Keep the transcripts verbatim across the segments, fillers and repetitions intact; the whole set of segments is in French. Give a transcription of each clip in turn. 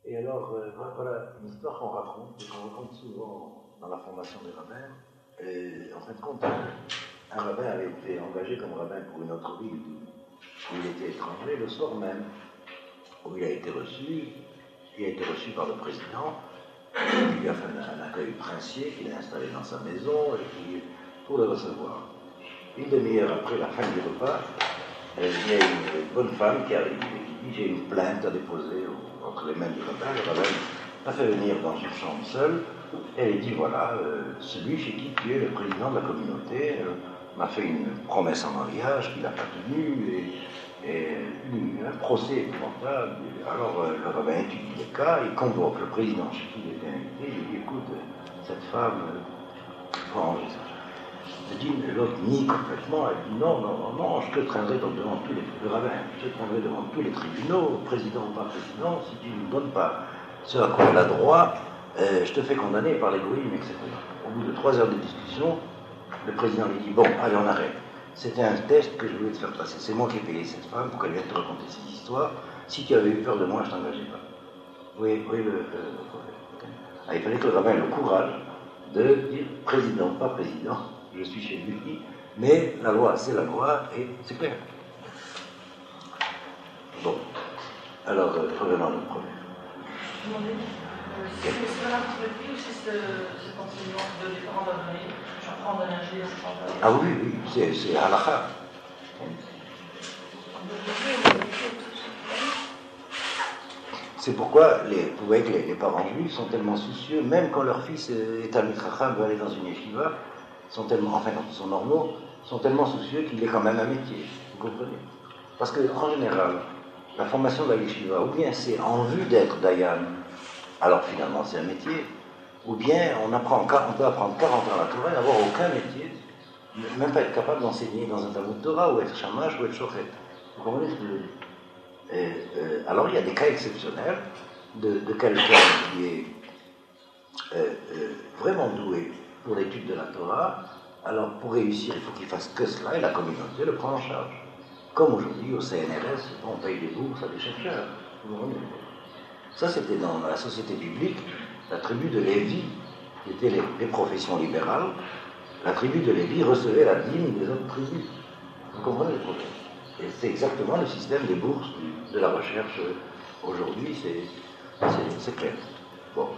Et alors, euh, voilà une histoire qu'on raconte, et qu'on raconte souvent dans la formation des rabbins. Et en fin de compte, un, un rabbin avait été engagé comme rabbin pour une autre ville où il était étranger le soir même, où il a été reçu. Il a été reçu par le président, qui lui a fait un, un accueil princier, qu'il a installé dans sa maison, et puis, pour le recevoir. Une demi-heure après la fin du repas, il y a une bonne femme qui arrive et qui dit « J'ai une plainte à déposer entre les mains du rabbin ». Le rabbin l'a fait venir dans une chambre seule, et elle dit « Voilà, euh, celui chez qui tu es le président de la communauté euh, m'a fait une promesse en mariage qu'il n'a pas tenue, et Et lui, un procès épouvantable. Alors euh, le rabbin étudie le cas, il convoque le président chez qui il était invité, il lui dit écoute, cette femme, il faut arranger ça. Il dit, l'autre nie complètement, elle dit non, non, non, non, je te traînerai devant tous les le rabbin, je te traînerai devant tous les tribunaux, président ou pas président, si tu ne me donnes pas ce à quoi elle a droit, euh, je te fais condamner par l'égoïsme, et cetera. Au bout de trois heures de discussion, le président lui dit bon, allez, on arrête. C'était un test que je voulais te faire passer. C'est moi qui ai payé cette femme pour qu'elle vienne te raconter cette histoire. Si tu avais eu peur de moi, je ne t'engageais pas. Oui, oui, le, le, le problème. Ah, il fallait que le rabbin ait le courage de dire président, pas président, je suis chez lui, mais la loi, c'est la loi, et c'est clair. Bon, alors, euh, revenons à notre problème. Je me demandais, euh, si c'est un petit peu ou si c'est cet enseignement de les parents d'abonner. J'apprends d'un ingé, Ah oui, oui, c'est, c'est halakha. C'est pourquoi les, vous voyez que les, les parents juifs sont tellement soucieux, même quand leur fils est à Mitracham, veut aller dans une yeshiva, sont tellement, enfin quand ils sont normaux, sont tellement soucieux qu'il est quand même un métier, vous comprenez? Parce qu'en général, la formation de la yeshiva, ou bien c'est en vue d'être dayan, alors finalement c'est un métier, ou bien on, apprend, on peut apprendre quarante ans à la Torah et n'avoir aucun métier, même pas être capable d'enseigner dans un Talmud Torah, ou être shamash, ou être shochet. Vous comprenez ce que je veux dire? Et, euh, alors il y a des cas exceptionnels de, de quelqu'un qui est euh, euh, vraiment doué pour l'étude de la Torah. Alors pour réussir, il faut qu'il fasse que cela, et la communauté le prend en charge. Comme aujourd'hui au C N R S, on paye des bourses à des chercheurs. Ça c'était dans la société biblique. La tribu de Lévi, qui était les, les professions libérales, la tribu de Lévi recevait la dîme des autres tribus. Vous comprenez le problème? Et c'est exactement le système des bourses du, de la recherche aujourd'hui, c'est, c'est, c'est clair. Bon.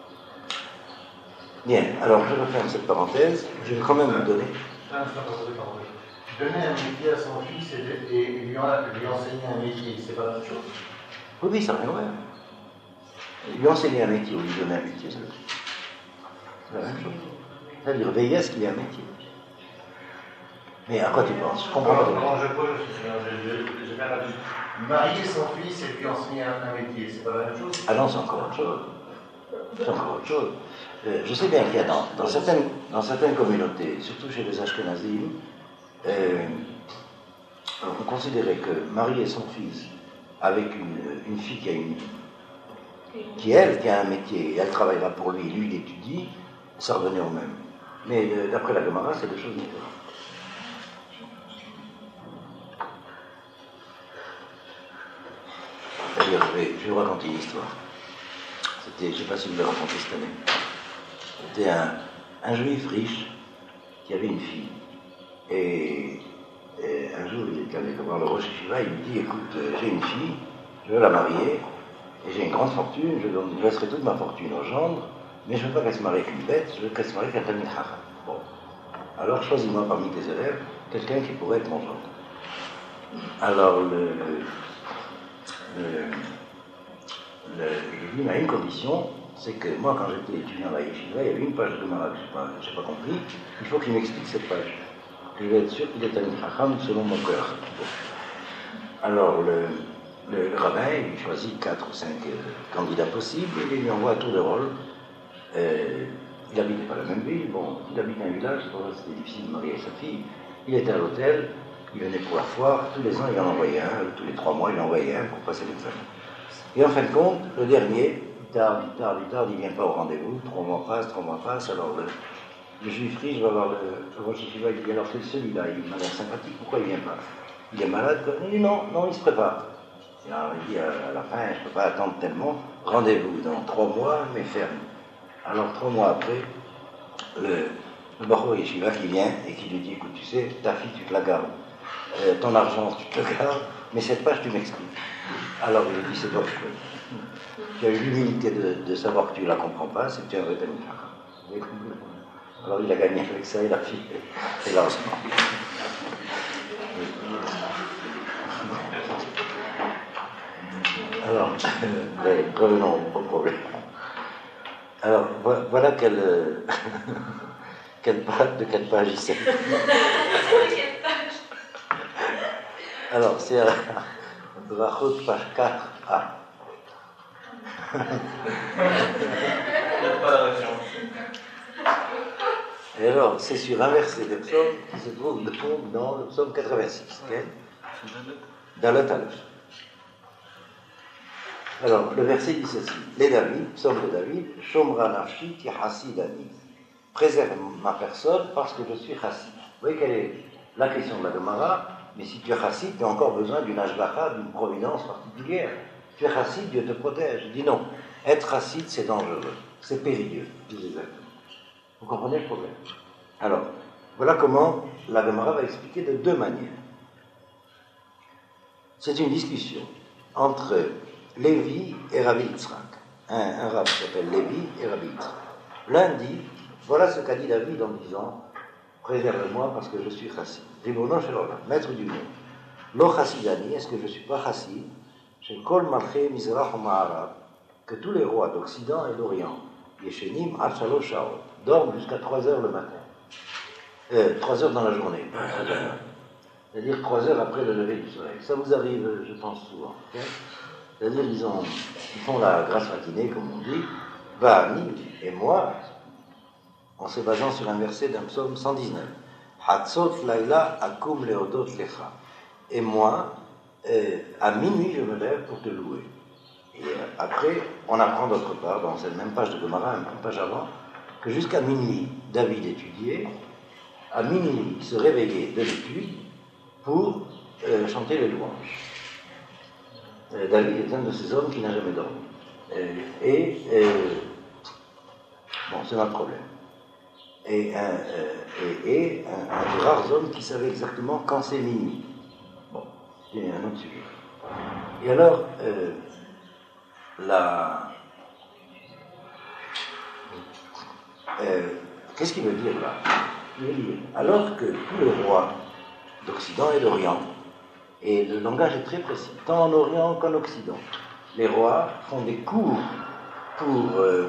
Bien, alors je referme cette parenthèse, je vais quand même vous donner. Donner un métier à son fils et, et lui, lui enseigner un métier, c'est pas la même chose? Oui, oui, ça n'a rien à voir. Lui enseigner un métier ou lui donner un métier, c'est la même chose. C'est-à-dire veiller à ce qu'il y ait un métier. Mais à quoi tu penses? Je comprends pas. Comment je pose, j'ai bien la vie. Marier son fils et lui enseigner un, un métier, c'est pas la même chose? Ah non, c'est encore autre chose. C'est encore autre chose. Euh, je sais bien qu'il y a dans, dans, certaines, dans certaines communautés, surtout chez les Ashkenazim, euh, on considérait que marier son fils avec une, une fille qui a une qui elle, qui a un métier, et elle travaillera pour lui, lui il étudie, ça revenait au même. Mais euh, d'après la Gemara, c'est deux choses différentes. C'est-à-dire, je vais, je vais vous raconter une histoire. C'était, je ne sais pas si vous l'avez raconté cette année. C'était un, un juif riche qui avait une fille. Et, et un jour, il est allé voir le Rosh Yeshiva, il lui dit, écoute, euh, j'ai une fille, je veux la marier, et j'ai une grande fortune, je donne- je laisserai toute ma fortune au gendre, mais je ne veux pas qu'elle se marie avec une bête, je veux qu'elle se marie avec un Talmid Chacham. Bon. Alors choisis-moi parmi tes élèves quelqu'un qui pourrait être mon gendre. Alors le, le, le, le, je lui dis, à une condition, c'est que moi quand j'étais étudiant à la Yeshiva, il y avait une page de Gemara que je n'ai pas, j'ai pas compris, il faut qu'il m'explique cette page. Je vais être sûr qu'il est Talmid Chacham selon mon cœur. Bon. Alors le Le, le rabbin, il choisit quatre ou cinq euh, candidats possibles et il lui envoie à tour de rôle. Euh, il habitait pas la même ville, bon, il habite un village, c'est pour ça que c'était difficile de marier sa fille. Il était à l'hôtel, il venait pour la foire, tous les ans il en envoyait un, tous les trois mois il en envoyait un pour passer l'examen. Et en fin de compte, le dernier, il tarde, il tarde, il tarde, il ne vient pas au rendez-vous, trois mois passent, trois mois passent, alors le, le juif riche va voir le, le Rosh Yeshiva, il dit alors c'est celui-là, il m'a l'air sympathique, pourquoi il ne vient pas? Il est malade, quoi. Il dit non, non, il se prépare. Et alors, il dit à la fin, je ne peux pas attendre tellement, rendez-vous dans trois mois, mais ferme. Alors trois mois après, le, le Bahou Yeshiva qui vient et qui lui dit, écoute, tu sais, ta fille, tu te la gardes, euh, ton argent, tu te le gardes, mais cette page, tu m'expliques. Alors il lui dit, c'est toi qui peux. Tu as eu l'humilité de, de savoir que tu ne la comprends pas, c'est que tu es un vrai Talmud. Alors il a gagné avec ça et la fille et l'argent. Alors, euh, revenons au problème. Alors, voilà quelle, euh, quelle page, de quelle page il s'agit. Alors, c'est Brachot, page quatre A. Et alors, c'est sur un verset de psaume qui se trouve dans le psaume quatre-vingt-six. Okay? Dans le Talmud. Alors, le verset dit ceci. Les David, psaume de David, Shomra nafshi ki hasidani. Préserve ma personne parce que je suis chassid. Vous voyez quelle est la question de la Gemara? Mais si tu es chassid, tu as encore besoin d'une ashbacha, d'une providence particulière. Tu es chassid, Dieu te protège. Je dis non. Être chassid, c'est dangereux. C'est périlleux, plus exactement. Vous comprenez le problème? Alors, voilà comment la Gemara va expliquer de deux manières. C'est une discussion entre Lévi et Rabbi Yitzhak. Un, un rab qui s'appelle Lévi et Rabbi Yitzhak. L'un dit, voilà ce qu'a dit David en disant, préserve-moi parce que je suis chassid. Ribono shel olam, maître du monde. Lo chassidani, est-ce que je ne suis pas chassid? Chez Kol Malchei Mizrach Ma'arav, que tous les rois d'Occident et d'Orient, Yeshenim ad shalosh shaot, dorment jusqu'à trois heures le matin. Euh, trois heures dans la journée. C'est-à-dire trois heures après le lever du soleil. Ça vous arrive, je pense, souvent. Okay? C'est-à-dire ils, ont, ils font la grasse matinée, comme on dit, Va'ani, et moi, en se basant sur un verset d'un psaume cent dix-neuf, Hatzot laila akum leodot lecha. Et moi, euh, à minuit, je me lève pour te louer. Et euh, après, on apprend d'autre part, dans cette même page de Gemara, une page avant, que jusqu'à minuit, David étudiait, à minuit, il se réveillait de l'étude pour euh, chanter les louanges. Euh, David est un de ces hommes qui n'a jamais dormi. Euh, et, euh, bon, c'est notre problème. Et, un, euh, et, et un, un des rares hommes qui savait exactement quand c'est minuit. Bon, c'est un autre sujet. Et alors, euh, la... Euh, qu'est-ce qu'il veut dire là? Il veut dire, alors que tous les rois d'Occident et d'Orient, et le langage est très précis, tant en Orient qu'en Occident, les rois font des cours pour, euh,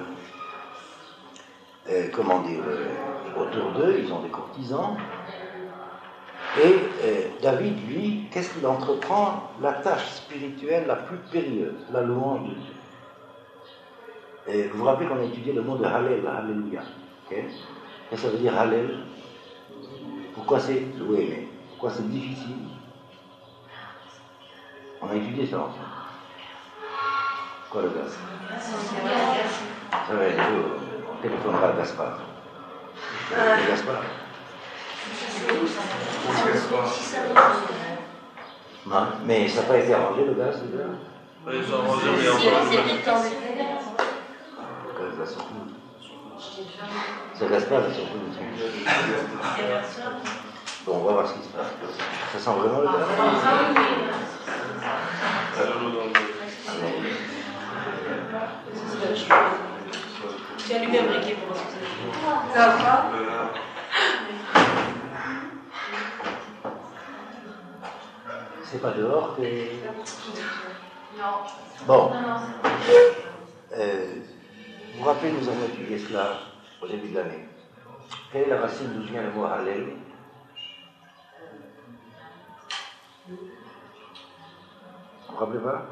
euh, comment dire, euh, autour d'eux, ils ont des courtisans, et euh, David, lui, qu'est-ce qu'il entreprend? La tâche spirituelle la plus périlleuse, la louange de Dieu. Et vous vous rappelez qu'on a étudié le mot de Hallel, Alléluia. Okay? Et ça veut dire Hallel. Pourquoi c'est loué, mais pourquoi c'est difficile? On a étudié ça ensemble. Quoi le gaz? Ça va être on téléphonera à Gaspard. Le Gaspard. Non, mais ça n'a pas été arrangé le gaz, c'est bien. Oui, ils ont arrangé, mais encore. Ça casse pas, c'est surtout. Bon, on va voir ce qui se passe. Ça sent vraiment le gaz? Tu as allumé un briquet pour voir ce que Ça va? C'est pas dehors que... Non. Bon. Non, non. Euh, vous vous rappelez, nous avons étudié cela au début de l'année. Quelle est la racine d'où vient le mot Hallel? Vous vous rappelez pas?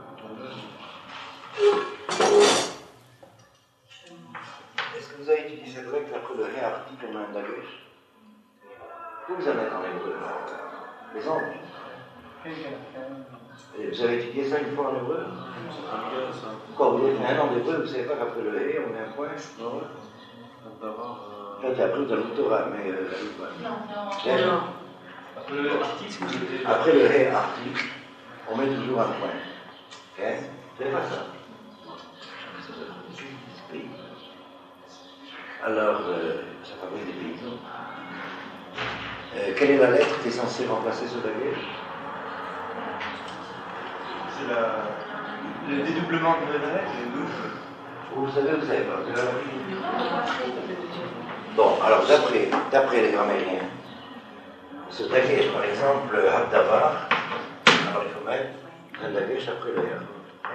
Est-ce que vous avez étudié cette règle après le ré article en un dagesh? Que vous avez en hébreu? Les anges. Et vous avez étudié ça une fois en hébreu? Quand vous avez fait un an d'hébreu, vous ne savez pas qu'après le hé, on met un point? Non. Là, tu as appris dans le Torah, mais... Euh, Non, non. non. Après le article, c'était... Après le hé article, on met toujours un point. Ok? Vous savez pas ça? Alors, euh, ça fabrique des paysans. Euh, quelle est la lettre qui est censée remplacer ce baguette? C'est la... le dédoublement de la lettre. Vous savez, vous savez pas. Bon, alors d'après, d'après les grammairiens, ce dagesh, par exemple, le habdavar, alors il faut mettre un dagesh après le R.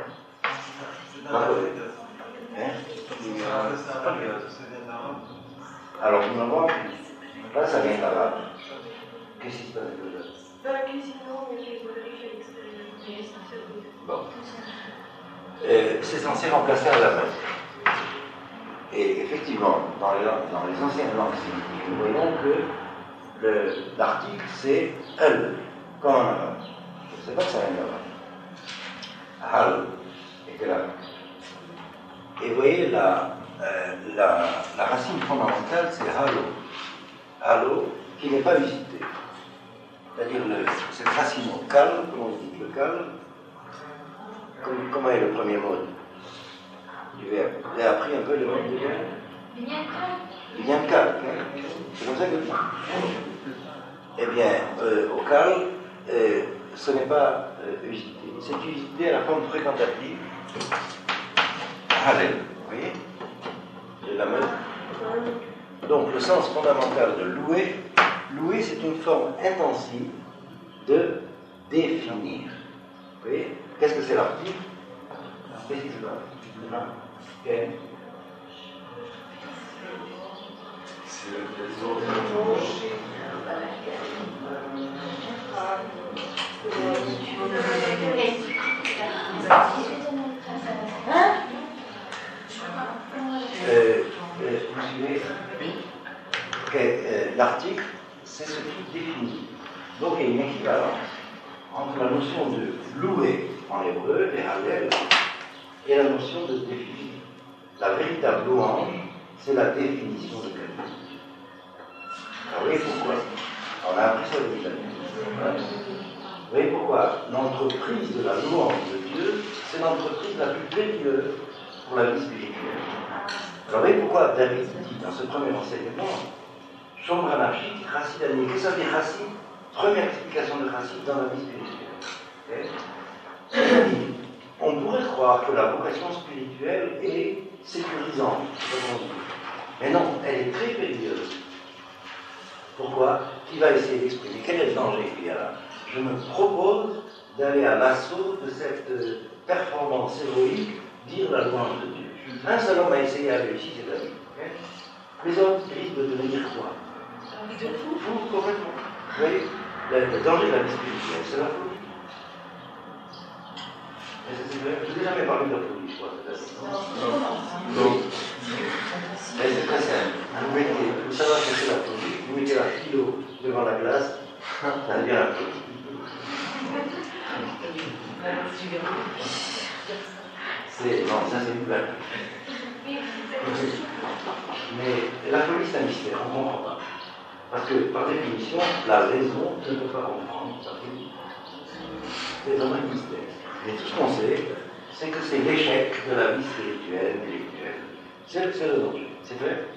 Hein? Alors, finalement, là, ça vient d'arabe. Qu'est-ce qui se passe avec le dagesh? Dans la cuisine, non, mais je vérifie à l'extérieur. Bon. Euh, c'est censé remplacer un latin. Et effectivement, dans les, dans les anciennes langues sémitiques, nous voyons que le, l'article c'est elle, comme en arabe. Je ne sais pas que ça vient d'arabe. Hal, et que là. Et vous voyez, la, euh, la, la racine fondamentale c'est halo. Halo, qui n'est pas usité. C'est-à-dire le, cette racine au calme, comme on dit le calme. Comment est le premier mot du verbe? Vous avez appris un peu le mot du verbe? Binyankal. C'est comme ça que je dis. Eh bien, euh, au calme, euh, ce n'est pas euh, usité. C'est usité à la forme fréquentative. Halel. Vous voyez? De la main. Donc, le sens fondamental de louer, louer, c'est une forme intensive de définir. Vous voyez? Qu'est-ce que c'est l'article? Qu'est-ce que c'est l'article? Okay. C'est les autres. Euh, euh, vous suivez? Oui. Okay. Euh, l'article, c'est ce qui définit. Donc il y a une équivalence entre la notion de louer en hébreu, les halel, et la notion de définir. La véritable louange, c'est la définition de quelque chose. Alors, vous voyez pourquoi? On a appris ça au Italien. Vous voyez pourquoi? L'entreprise de la louange de Dieu, c'est l'entreprise la plus périlleuse pour la vie spirituelle. Alors, vous voyez pourquoi David dit dans ce premier enseignement, Shomr anarchique, Chassid ani. Qu'est-ce que ça veut dire Chassid? Première explication de Chassid dans la vie spirituelle. Okay? On pourrait croire que la vocation spirituelle est sécurisante, mais non, elle est très périlleuse. Pourquoi? Qui va essayer d'exprimer? Quel est le danger qu'il y a là? Je me propose d'aller à l'assaut de cette performance héroïque, dire la louange de Dieu. Un seul homme a essayé à réussir, c'est David. Okay? Les autres risquent de devenir quoi? De fou. Fou, complètement. Vous voyez, le danger de la vie spirituelle, c'est la folie. Je n'ai jamais parlé de la folie, je crois. Non. Mais c'est très simple. Vous mettez, vous savez ce que c'est la folie, vous mettez la philo devant la glace, ça devient la folie. C'est, non, ça c'est une blague. Mais la folie c'est un mystère, on ne comprend pas. Parce que par définition, la raison ne peut pas comprendre la folie. C'est vraiment un mystère. Mais tout ce qu'on sait, c'est que c'est l'échec de la vie spirituelle, intellectuelle. C'est, c'est le danger. C'est vrai?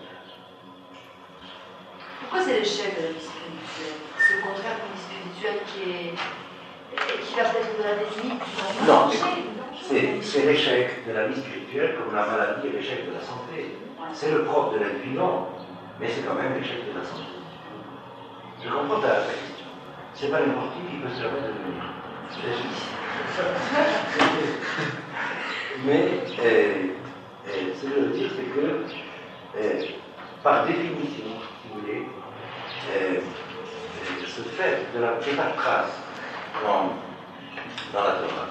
Pourquoi c'est l'échec de la vie spirituelle? C'est au contraire une vie spirituelle qui est. qui va peut-être de la définir. Non, c'est, c'est l'échec de la vie spirituelle comme la maladie et l'échec de la santé. C'est le propre de l'être vivant, mais c'est quand même l'échec de la santé. Je comprends ta question. C'est pas n'importe qui qui peut se permettre de venir. C'est juste. Mais euh, euh, ce que je veux dire, c'est que euh, par définition, si vous voulez, euh, euh, ce fait de la de la trace dans, dans la Torah,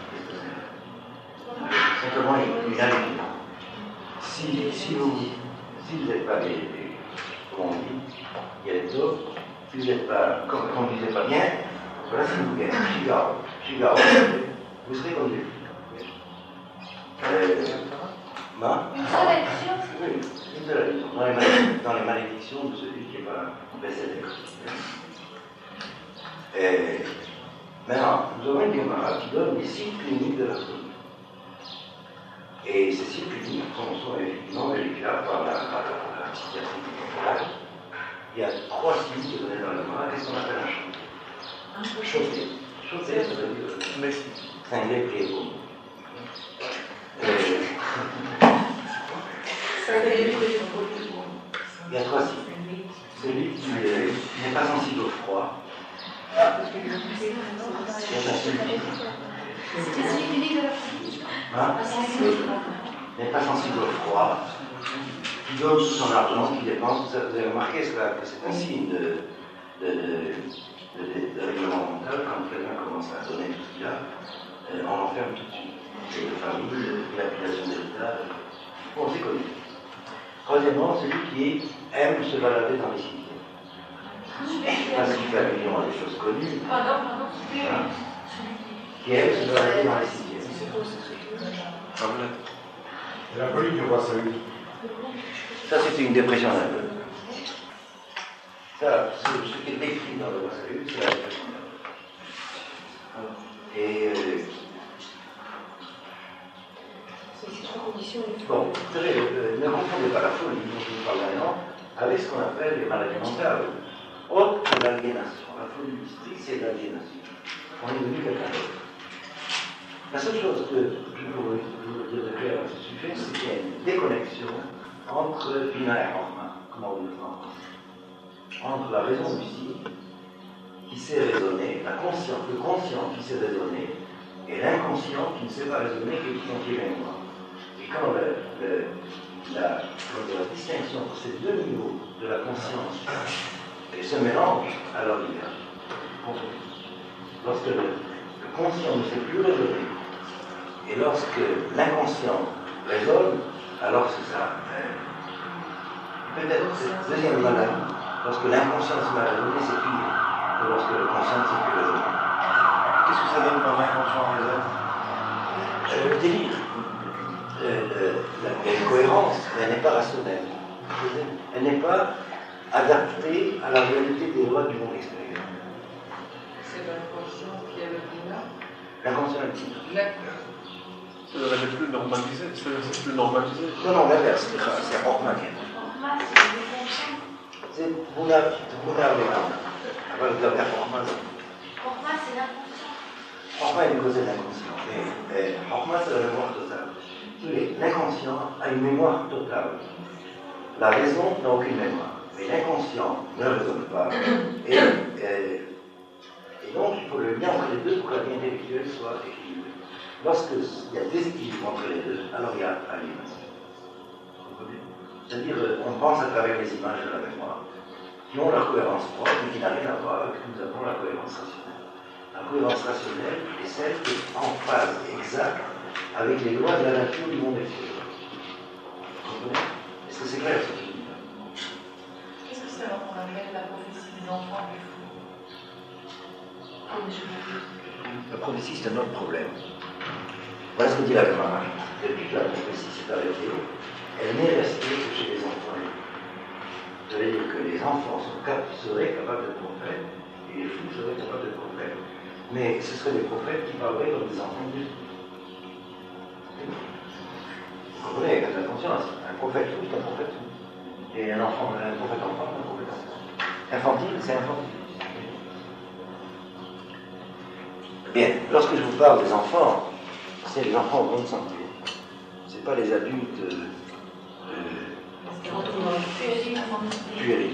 c'est simplement une, une allusion. Si, si vous si vous n'êtes pas des, des, comme on dit, il y a des autres, si vous n'êtes pas, comme on ne disait pas bien, voilà ce que vous gagnez. Chigaou, Chigaou, vous serez conduit. Euh, bah, Une seule élection? Oui, une seule élection. Dans les malédictions, dans les malédictions de celui qui n'est pas décédé. Et maintenant, nous avons une Gemara qui donne les signes cliniques de la folie. Et ces signes cliniques sont, sont effectivement vérifiables par la, par la, par la psychiatrie. il y a trois signes donnés dans la Gemara. Qu'est-ce qu'on appelle un chauté? Chauté. Chauté, ça veut dire cinglé, plié au mot. Il y a trois signes. Celui qui n'est pas sensible au froid. Hein? N'est pas sensible au froid, qui donne tout son argent, qui dépense. Vous avez remarqué cela, que c'est un signe de, de, de, de, de, de règlement mental. Quand quelqu'un commence à donner tout ce qu'il a, on l'enferme tout de suite. C'est de famille, de l'appellation d'héritage. Bon, c'est connu. Troisièmement, celui qui aime se balader dans les cimetières. Parce qu'il fait allusion à des choses connues. Pardon, pardon, Hein? Qui aime se balader dans les cimetières. Et la police du roi Saül. Ça, c'est une dépression nerveuse. Ça, ce, ce qui est décrit dans le roi Saül, c'est la dépression nerveuse. Et. Euh, Bon, vous savez, euh, ne confondez pas la folie dont je vous parle maintenant avec ce qu'on appelle les maladies mentales. Autre que l'aliénation. La folie du district, c'est l'aliénation. On est devenu quelqu'un d'autre. La seule chose que je peux vous dire de clair à ce sujet, c'est qu'il y a une déconnexion entre Bina et Rahma, comment on dit en français, entre la raison lucide qui sait raisonner, la conscience, le conscient qui sait raisonner, et l'inconscient qui ne sait pas raisonner, qui est qui est mémoire. Et quand le, le, la, la distinction entre ces deux niveaux de la conscience se mélange, alors il y a conflit. Lorsque le, le conscient ne sait plus raisonner, et lorsque l'inconscient raisonne, alors c'est ça. Peut-être cette deuxième maladie, lorsque l'inconscient se met à raisonner, c'est pire que lorsque le conscient ne sait plus raisonner. Qu'est-ce que ça donne quand l'inconscient raisonne? Euh, le délire. Euh, euh, la, la cohérence, elle n'est pas rationnelle. Elle n'est pas adaptée à la réalité des lois du monde extérieur. C'est l'inconscient qui est le Bina. L'inconscient est le Bina. Ça devrait être plus normalisé. C'est plus normalisé. Non, non, l'inverse, c'est Rochma qui est. C'est vous n'avez pas. Après, vous avez Rochma. Rochma, c'est l'inconscient. Rochma est une cause de l'inconscient. Et Rochma, c'est la mémoire totale. L'inconscient a une mémoire totale. La raison n'a aucune mémoire. Mais l'inconscient ne raisonne pas. Et, et, et donc, il faut le lien entre les deux pour que la vie intellectuelle soit équilibrée. Lorsqu'il y a déséquilibre entre les deux, alors il y a aliénation. C'est-à-dire, on pense à travers les images de la mémoire, qui ont leur cohérence propre, mais qui n'a rien à voir avec ce que nous appelons la cohérence rationnelle. La cohérence rationnelle est celle qui est en phase exacte avec les lois de la nature du monde extérieur. Vous comprenez? Est-ce que c'est clair ce que je dis? Qu'est-ce que c'est alors qu'on appelle la prophétie des enfants du fou? La prophétie, c'est un autre problème. Voilà ce que dit la Gemara. Depuis que la prophétie s'est arrêtée, elle n'est restée que chez les enfants. Ça veut dire que les enfants sont cap- seraient capables d'être prophètes et les fous seraient capables d'être prophètes. Mais ce seraient des prophètes qui parleraient comme des enfants de Dieu. Vous comprenez, faites attention, un prophète fou, c'est un prophète fou. Et un enfant, un prophète enfant, c'est un prophète enfant. Infantile, c'est infantile. Bien, lorsque je vous parle des enfants, c'est les enfants en bonne santé. Ce n'est pas les adultes euh, puériles.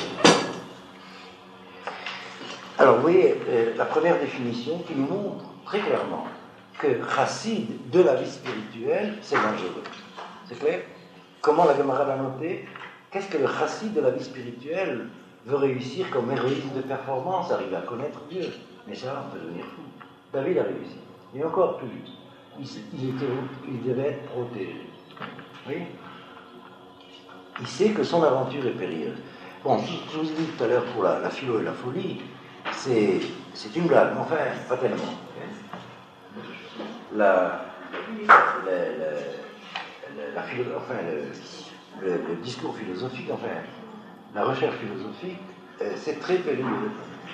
Alors, vous voyez, euh, la première définition qui nous montre très clairement que chassid de la vie spirituelle, c'est dangereux. C'est clair? Comment la Gemara l'a noté? Qu'est-ce que le chassid de la vie spirituelle veut réussir comme héroïsme de performance? Arriver à connaître Dieu. Mais ça, on peut devenir fou. David a réussi. Et encore plus. Il, il, était, il devait être protégé. Oui? Il sait que son aventure est périlleuse. Bon, je vous ai dit tout à l'heure pour la, la philo et la folie, c'est, c'est une blague, mais enfin, pas tellement. La, la, la, la, la philo, enfin, le, le, le discours philosophique, enfin, la recherche philosophique, euh, c'est très périlleux.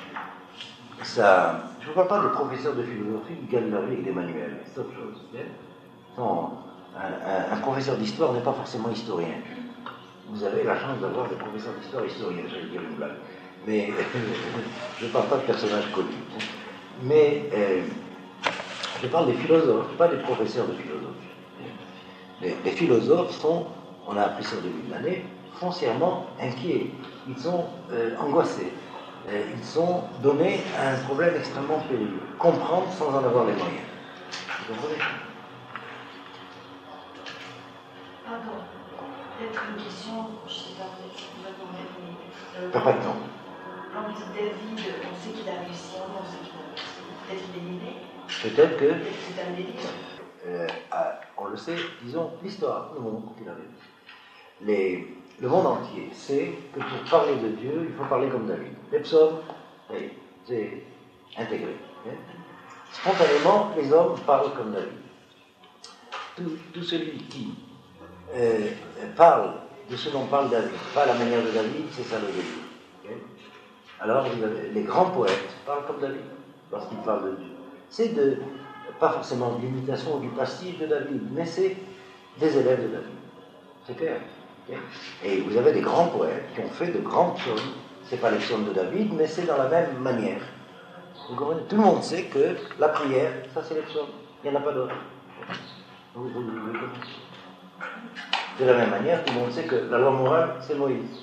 Ça, je ne vous parle pas des professeurs de philosophie qui gagnent leur vie avec des manuels, c'est autre chose. Non, un, un, un professeur d'histoire n'est pas forcément historien. vous avez la chance d'avoir des professeurs d'histoire historiens, j'allais dire une blague. Mais je ne parle pas de personnages connus. Mais euh, je parle des philosophes, pas des professeurs de philosophie. Les, les philosophes sont, on a appris ça au début de l'année, foncièrement inquiets. Ils sont euh, angoissés. Euh, ils sont donnés à un problème extrêmement périlleux. Comprendre sans en avoir les moyens. Vous comprenez? Pardon. Peut-être une question, je ne sais pas, peut-être que vous répondrez, mais... Euh, Pas pas de temps. Quand vous dites David, on sait qu'il a réussi, on sait qu'il a réussi. Peut-être qu'il est né. Peut-être que, Peut-être que c'est un délire. euh, à- on le sait, disons, l'histoire nous montre qu'il arrive. Les, le monde entier sait que pour parler de Dieu, il faut parler comme David. Les psaumes, oui, c'est intégré. Hein. Spontanément, les hommes parlent comme David. Tout, tout celui qui euh, parle de ce dont parle David, pas la manière de David, c'est ça le délire. Okay. Alors, vous avez, les grands poètes parlent comme David lorsqu'ils parlent de Dieu. C'est de, pas forcément de l'imitation ou du pastiche de David, mais c'est des élèves de David. C'est clair. Okay. Et vous avez des grands poètes qui ont fait de grands psaumes. C'est pas les psaumes de David, mais c'est dans la même manière. Vous comprenez? Tout le monde sait que la prière, ça c'est les psaumes. Il n'y en a pas d'autres. Vous, vous, vous, vous, de la même manière, tout le monde sait que la loi morale, c'est Moïse.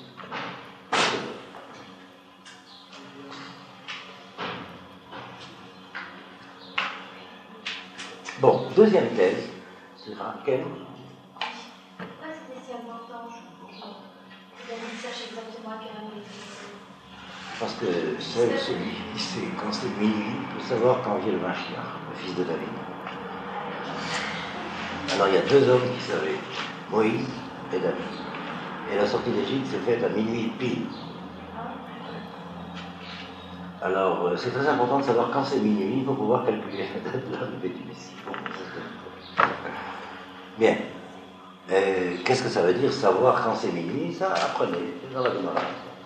Bon, deuxième thèse, c'est Ken. Pas spécialement temps, David cherche exactement à quelle heure il est. Parce que seul celui qui sait quand c'est minuit peut savoir quand vient le Mashiach, le fils de David. Alors il y a deux hommes qui savaient, Moïse et David. Et la sortie d'Égypte s'est faite à minuit pile. Alors c'est très important de savoir quand c'est minuit pour pouvoir calculer la date de l'arrivée du Messie. Bien. Euh, qu'est-ce que ça veut dire savoir quand c'est minuit? Ça, apprenez, c'est dans la Gemara.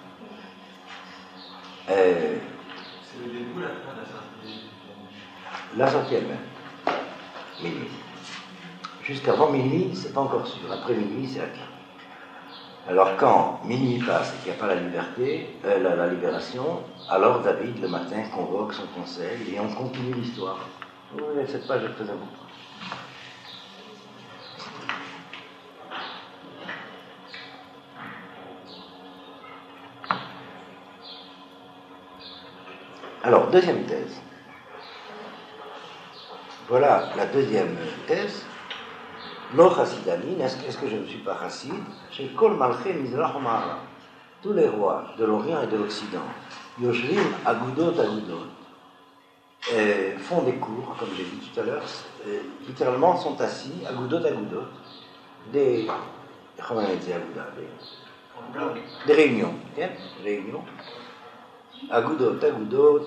Euh, c'est le début ou la fin de la sortie? La sortie elle-même. Minuit. Jusqu'avant minuit, c'est pas encore sûr. Après minuit, c'est acquis. Alors quand minuit passe et qu'il n'y a pas la liberté, euh, la, la libération, alors David, le matin, convoque son conseil et on continue l'histoire. Oui, cette page est très importante. Alors, deuxième thèse. Voilà la deuxième thèse. Lo chassidamin, est-ce, est-ce que je ne suis pas chassid? Chez Kol Malché Mizrach Ma'ara. Tous les rois de l'Orient et de l'Occident, Yoshvim Agudot Agudot, euh, font des cours, comme j'ai dit tout à l'heure, euh, littéralement sont assis, Agudot Agudot, des. Comment on dit Aguda? Des, des réunions. Okay? Réunions. Agudot, Agudot,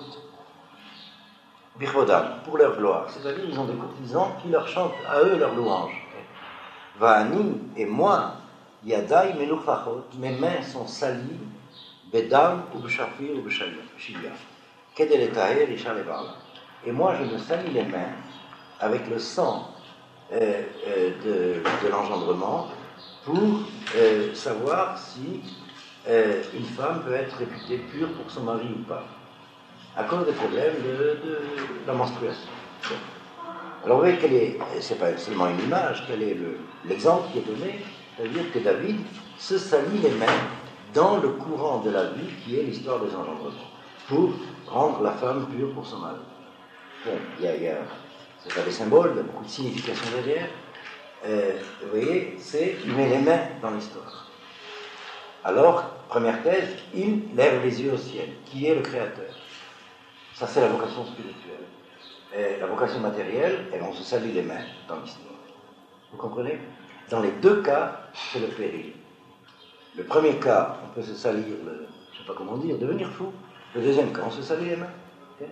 Birvodam, pour leur gloire. C'est-à-dire, ils ont des courtisans qui leur chantent à eux leur louange. Va'ani, et moi, Yadai Menuchachot, mes mains sont salies, Bedam ou B'Shafir ou B'Shilya. Kedel et Taher, Isha Levala. Et moi, je me salis les mains avec le sang euh, euh, de, de l'engendrement pour euh, savoir si euh, une femme peut être réputée pure pour son mari ou pas, à cause des problèmes de, de, de la menstruation. Bon. Alors vous voyez quel est, c'est pas seulement une image, quel est le, l'exemple qui est donné, c'est-à-dire que David se salit les mains dans le courant de la vie qui est l'histoire des engendrements, pour rendre la femme pure pour son mari. Bon, il y a, il y a c'est pas des symboles, il y a beaucoup de signification derrière. Euh, vous voyez, c'est il met les mains dans l'histoire. Alors, première thèse, il lève les yeux au ciel, qui est le Créateur. Ça, c'est la vocation spirituelle. Et la vocation matérielle, et on se salue les mains dans l'histoire. Vous comprenez? Dans les deux cas, c'est le péril. Le premier cas, on peut se salir, le, je ne sais pas comment dire, devenir fou. Le deuxième cas, on se salue les mains. Okay?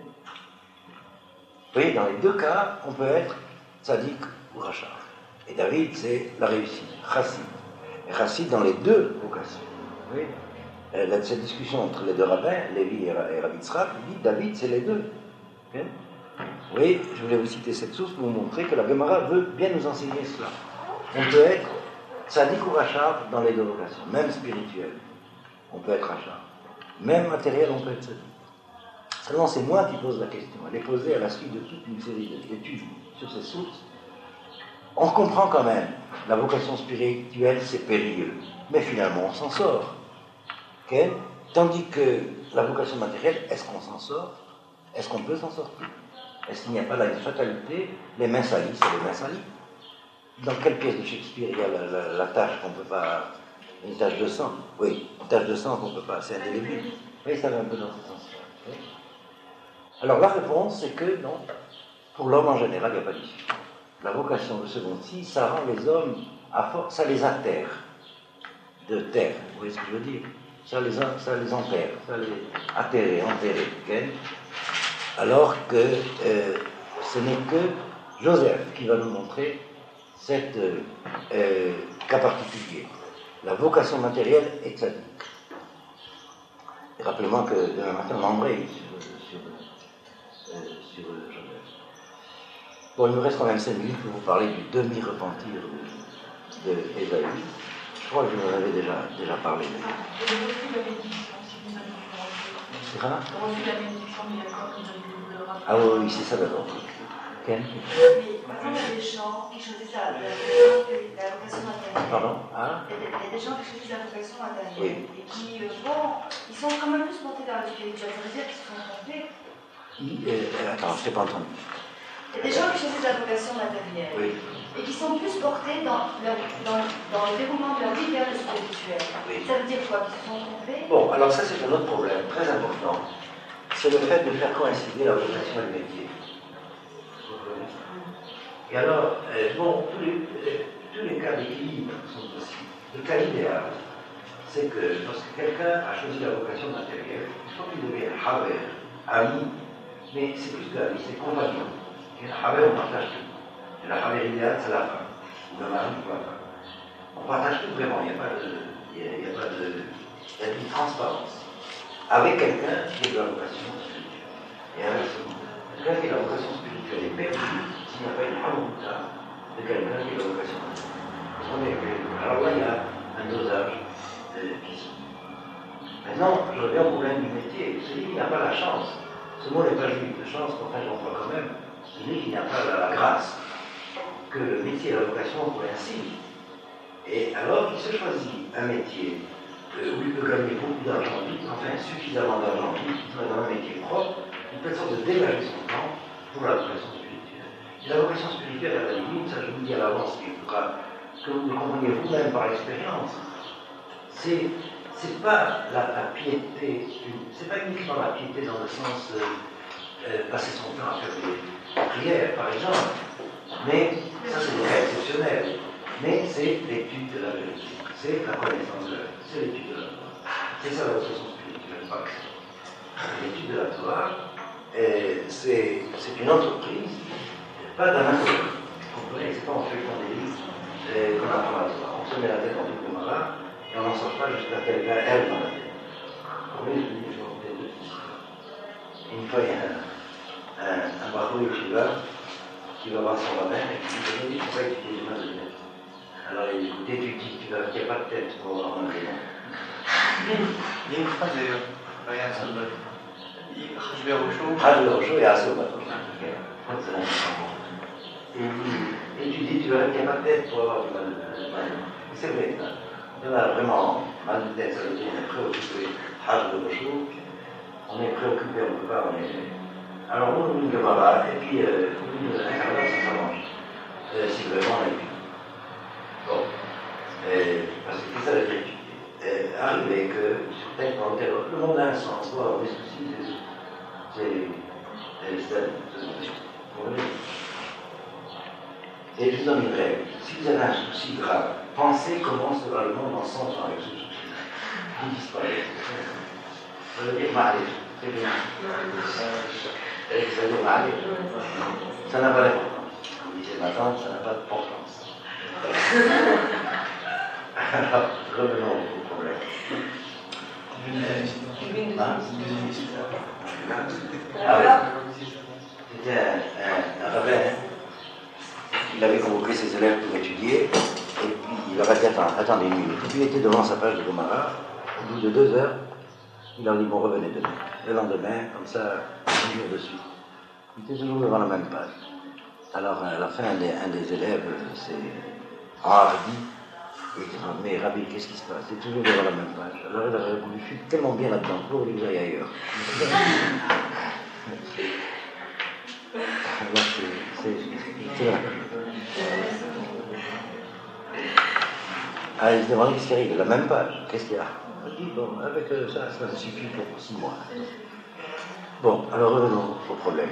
Vous voyez, dans les deux cas, on peut être tzaddik ou rachat. Et David, c'est la réussite, chassid. Et chassid dans les deux vocations. Vous voyez? Euh, cette discussion entre les deux rabbins, Lévi et Rabbi Tzrak, il dit David, c'est les deux. Okay? Vous voyez, je voulais vous citer cette source pour vous montrer que la Gemara veut bien nous enseigner cela. On peut être tzaddik ou rachab dans les deux vocations, même spirituel, on peut être rachab. Même matériel, on peut être tzaddik. Seulement, c'est moi qui pose la question. Elle est posée à la suite de toute une série d'études sur ces sources. On comprend quand même, la vocation spirituelle, c'est périlleux. Mais finalement, on s'en sort. Okay? Tandis que la vocation matérielle, est-ce qu'on s'en sort? Est-ce qu'on peut s'en sortir? Est-ce qu'il n'y a pas là une fatalité? Les mains salies, c'est les mains salies. Dans quelle pièce de Shakespeare il y a la, la, la tache qu'on ne peut pas... Une tache de sang? Oui, une tache de sang qu'on ne peut pas... C'est indélébile. Oui, ça va un peu dans ce sens-là. Okay? Alors la réponse, c'est que non. Pour l'homme en général, il n'y a pas d'issue. La vocation de second-ci, ça rend les hommes, à force, ça les atterre. De terre, vous voyez ce que je veux dire? Ça les, ça les enterre, ça les atterrer, enterrer. Okay? Alors que euh, ce n'est que Joseph qui va nous montrer cette euh, euh, cas particulier. La vocation matérielle est tzaddik. Et rappelez-moi que demain matin, on embraye sur, sur, euh, sur euh, Joseph. Bon, il nous reste quand même cinq minutes pour vous parler du demi-repentir d'Ésaïe. Je crois que je vous en avais déjà, déjà parlé. Et le refus de la bénédiction, si vous avez C'est ça? le refus de la bénédiction, mais d'accord, vous avez le rapport. Ah oui, oui, c'est ça d'abord. Ken? Mais par exemple, il y a des gens qui choisissent la, la, la vocation matérielle. Pardon? Ah? Il y, a des, il y a des gens qui choisissent la vocation matérielle. Oui. Et qui, euh, bon, ils sont quand même plus portés vers le spirituel. Ça veut dire qu'ils se sont trompés. Euh, attends, je t'ai pas entendu. Il y a des gens qui choisissent la vocation matérielle. Oui. Et qui sont plus portés dans, leur, dans, dans le déroulement de leur vie vers le spirituel. Oui. Ça veut dire quoi? Qu'ils se sont trompés? Bon, alors ça c'est un autre problème très important. C'est le fait de faire coïncider la vocation et le métier. Et alors, euh, bon, tous les, euh, tous les cas d'équilibre sont possibles. Le cas idéal, c'est que lorsque quelqu'un a choisi la vocation matérielle, il faut qu'il devienne haver, ami, mais c'est plus que ami, c'est compagnon. Et le haver, on partage tout. Et la haver idéale, c'est la femme, ou le mari ou la femme. On partage tout vraiment, il n'y a pas de. Il y a, il y a pas de. Il y a une transparence. Avec quelqu'un qui est de la vocation spirituelle. Et inversement, quelqu'un qui est de la vocation spirituelle est perdu s'il n'y a pas une harouta de quelqu'un qui est de la vocation spirituelle. Alors là, il y a un dosage euh, qui se. Maintenant, je reviens au problème du métier. Celui qui n'a pas la chance, ce mot n'est pas juif, de chance, pourtant j'emploie quand même, celui qui n'a pas la, la grâce, que le métier et la vocation coïncident. Et alors, il se choisit un métier euh, où il peut gagner beaucoup d'argent vite, enfin suffisamment d'argent vite, il serait dans un métier propre, il peut sorte de dégager son temps pour la vocation spirituelle. Et la vocation spirituelle à la limite, ça je vous dis à l'avance, il faudra que vous le compreniez vous-même par l'expérience. C'est, c'est pas la, la piété, c'est pas uniquement la piété dans le sens euh, euh, passer son temps à faire des prières, par exemple, mais ça c'est des cas exceptionnels. Mais c'est l'étude de la vérité, c'est la connaissance de la vérité, c'est l'étude de la Torah. C'est ça la vocation spirituelle, pas que ça. L'étude de la Torah, c'est, c'est une entreprise, pas d'un inconnu. Vous comprenez, c'est pas on fait qu'on des livres et qu'on apprend la Torah. On se met la tête dans du Gemara et on n'en sort pas jusqu'à quelqu'un elle dans la tête. Vous comprenez, je vous dis, je vais vous donner deux histoires. Une fois, il y a un, un, un bravo yeshiva qui va voir son rabbin et qui lui dit pourquoi il étudie les mains de tête. Alors il dit, t'étudies, tu vas, il n'y a pas de tête pour avoir un rayon. Il y a une phrase d'ailleurs, regarde ça. Je vais au chaud. Ah, je vais au chaud et à ce bateau. Et tu dis, tu verras qu'il n'y a pas de tête pour avoir du mal de tête. C'est vrai, on a vraiment mal de tête, ça veut dire qu'on est préoccupé. Hajj de chaud, on est préoccupé, on ne peut pas, on est. Alors on nous demandera, et puis euh, un quart d'heure, ça s'arrange. Euh, si vraiment on est. Bon, euh, parce que c'est ça la vérité. Euh, arrivé que sur tel plan le monde a un sens, on doit avoir des soucis, c'est. C'est. Et je vous donne une règle. Si vous avez un souci grave, pensez comment sera le monde en cent ans avec ce souci. Vous disparaissez. Ça veut dire mal. C'est bien. Ça veut dire mal. Ça n'a pas d'importance. Comme disait ma tante, ça n'a pas d'importance. Alors, revenons au problème. Hein? Ah oui. C'était un, un, un rabbin. Il avait convoqué ses élèves pour étudier, Et puis il leur a dit attends, attendez une minute. Et puis il était devant sa page de Gomara. Au bout de deux heures, il leur dit bon, revenez demain. Le lendemain, comme ça, un jour de suite. Il était toujours devant la même page. Alors à la fin, un des, un des élèves s'est enhardi. Il dit mais Rabbi, qu'est-ce qui se passe? C'est toujours devant la même page. Alors il a répondu je suis tellement bien là-dedans, pour que j'aille ailleurs. Alors c'est. c'est Ah, il se demandait qu'est-ce qui arrive, la même page, qu'est-ce qu'il y a? Il dit, bon, avec euh, ça, ça me suffit pour six mois. Bon, alors revenons au problème.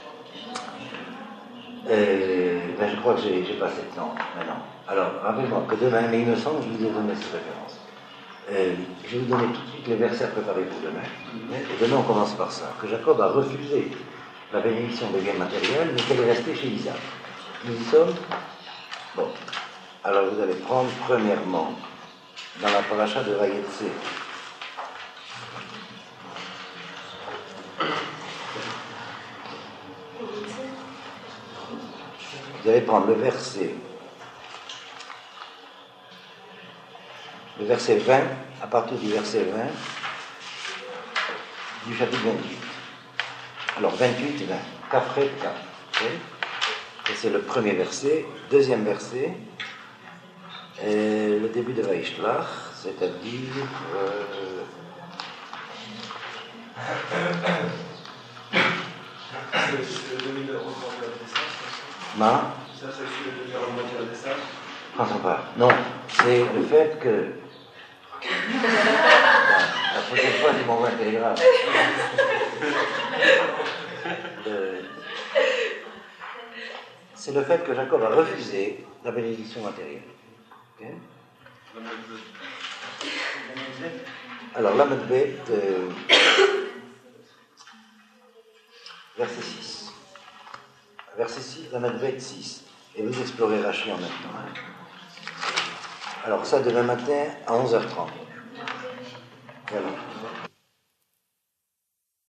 Euh, ben, je crois que j'ai, j'ai passé le temps maintenant. Alors, rappelez-moi que demain, mais il me semble que je vous ai donné cette référence. Euh, je vais vous donner tout de suite les versets à préparer pour demain. Et demain, on commence par ça. Que Jacob a refusé la bénédiction des biens matériels, mais qu'elle est restée chez Isaac. Nous y sommes? Bon. Alors vous allez prendre premièrement dans la paracha de Vayetse. Vous allez prendre le verset, le verset vingt, à partir du verset vingt du chapitre vingt-huit. Alors vingt-huit et vingt, qu'après K. Okay? Et c'est le premier verset. Deuxième verset, et le début de Vaishlach, c'est-à-dire euh, c'est le demi-heure de la descente. Ma Ça, c'est le demi-heure de la descente. Je ne comprends pas. Non, c'est le fait que. La prochaine fois, tu m'envoies un télégramme. Le... C'est le fait que Jacob a refusé la bénédiction matérielle. Okay? Alors, la Medbet, euh, verset six. Verset six, la Medbet six. Et vous explorez Rachi en même temps. Alors, ça demain matin à onze heures trente. Voilà.